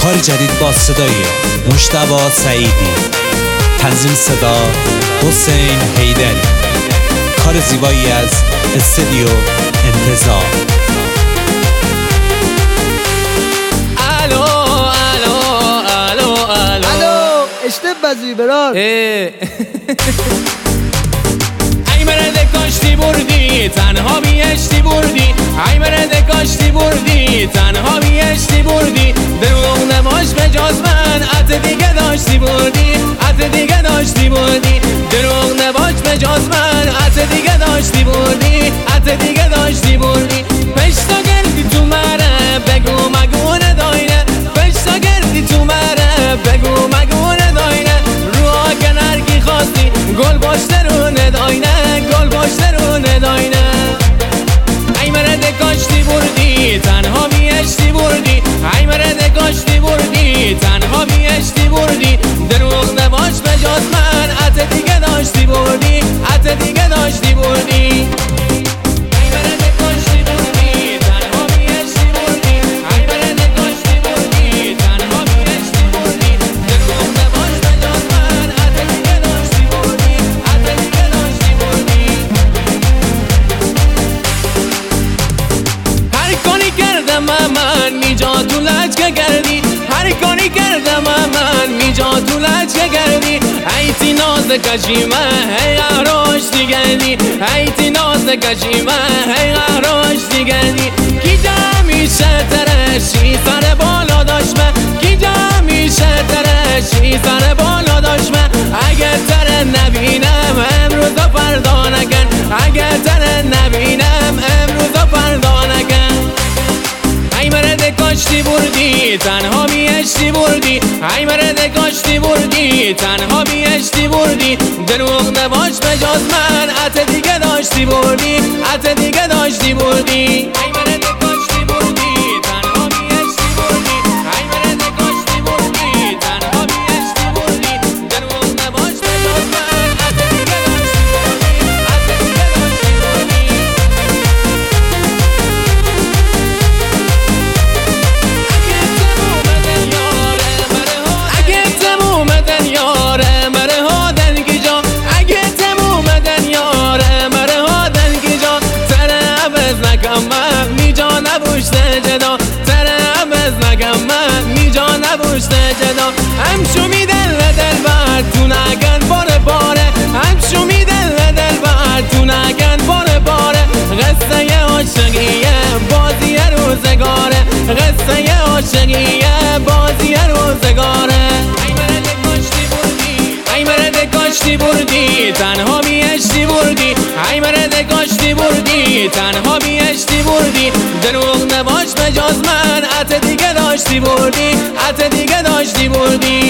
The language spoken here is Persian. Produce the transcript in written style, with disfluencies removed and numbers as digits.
کار جدید با صدای مجتبی سعیدی، تنظیم صدا حسین حیدری، کار زیبایی از استودیو انتظار. الو الو الو الو الو اشتب بزوی برار. ای مرد کاشتی بردی تنها بیشتی بردی، ای مرد کاشتی بردی تنها بیشتی بردی، دروغ نباش به جز من عط دیگه داشتی بردی، عط دیگه داشتی بردی، دروغ نباش به جز من عط دیگه داشتی بردی، عط دیگه داشتی بردی. پشتا گردی تو مره بگو مگو نداینه، پشتا گردی تو مره بگو مگو نداینه، رو کنرگی خواستی گل باشته رو نداینه، گل باشته رو نداینه. ای مرد کاشتی بردی تنها بیشتی بردی، ای مرد کاشتی بردی تنها بیشتی بردی، دروغ نباش به جز من عط دیگه داشتی بردی، عط دیگه داشتی بردی. من میجا تو لجگه گردی، هر کاری کردم من میجا تو لجگه گردی، ایتی ناز کشیمه هی قهراش دیگردی، ایتی ناز کشیمه هی قهراش دیگردی. کی جا میشه ترشی سر بالا داشمه، کی جا میشه ترشی سر بالا داشمه، اگر تره نبینم امروز و فردا نکن، اگر تره نبینم امروز و فردا نکن. ای مرد کاشتی بردی تنها بیشتی بردی، ای مرد کاشتی بردی تنها بیشتی بردی، دروغ نباش به جز من عط دیگه داشتی بردی، عط دیگه داشتی بردی. ای مرد کاشتی بردی تنها بیشتی بردی، ای مرد کاشتی بردی تنها بیشتی بردی، دروغ نباش به جز من عط دیگه داشتی بردی، عط دیگه داشتی بردی. من میجا نبوشته جدا، تره عوض نگم من میجا نبوشته جدا. همشو میدل دل بر تو نگن باره باره، همشو میدل دل بر تو نگن باره باره، قصه عاشقیه بازی روزگاره، قصه عاشقیه بازی روزگاره. ای مرد کاشتی بردی، ای مرد کاشتی بردی تنها بیشتی بردی، ای مرد کاشتی بردی تنها بیشتی بردی، دروغ نباش به جز من عط دیگه داشتی بردی، عط دیگه داشتی بردی.